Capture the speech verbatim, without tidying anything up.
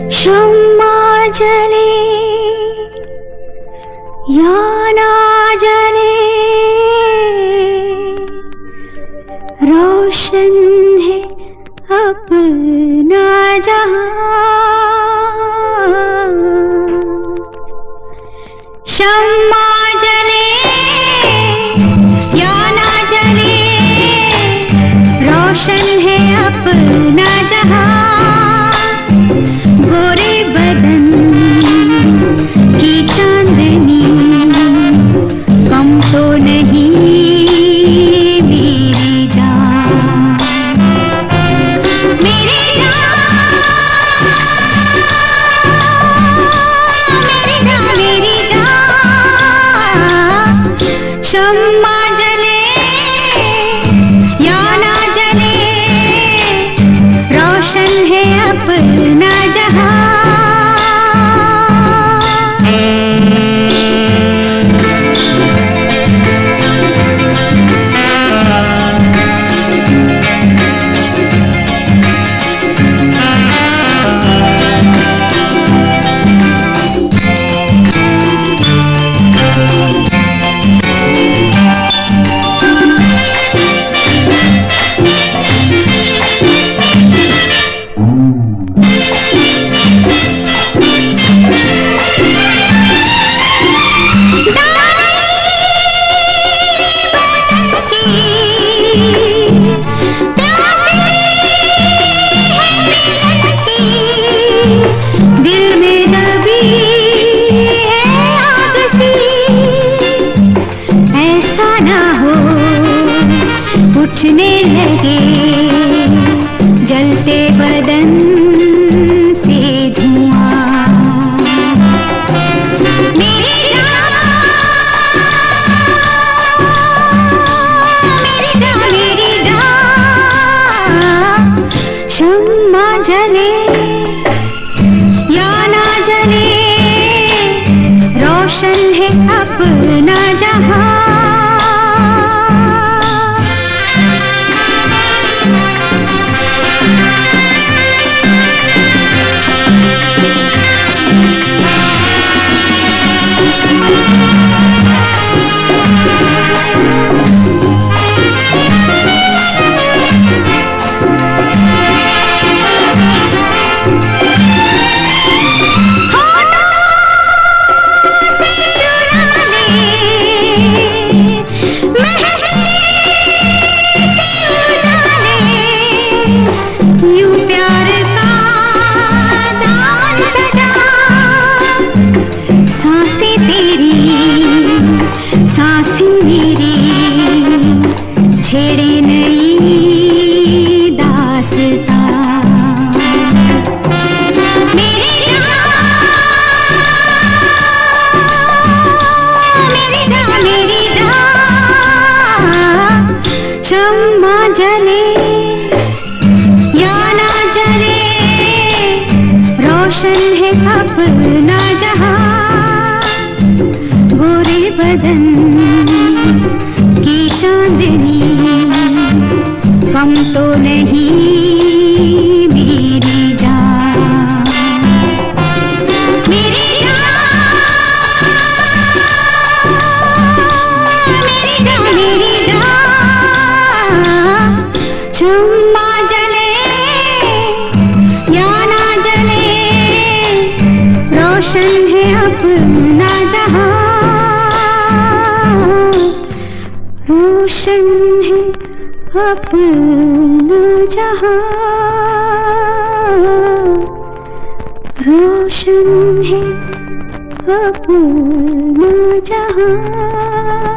शम्मा जले या ना जले, रोशन है अपना जहां। शम्मा जले या ना जले, रोशन है अपना जहां। गोरे बदन की चांदनी कम तो नहीं मेरी जान। मेरी जान, मेरी जान, मेरी जान। शम्मा जले या ना जले, रोशन है अपना जहां। उठने लगे जलते बदन से धुआं। मेरी जान, मेरी जान, मेरी जान। शम्मा जले या ना जले, रोशन है अपना जहां। छेड़े नई दास्तां। मेरी जान, मेरी जान, मेरी जान। शम्मा जले या ना जले, रोशन है अपना जहां। गोरे बदन की चांदनी कम तो नहीं मेरी जान। मेरी जान, मेरी जान, मेरी जान। शम्मा जले या ना जले, रोशन है अपना जहां। रोशन है अपना जहां। रोशन है अपना जहां।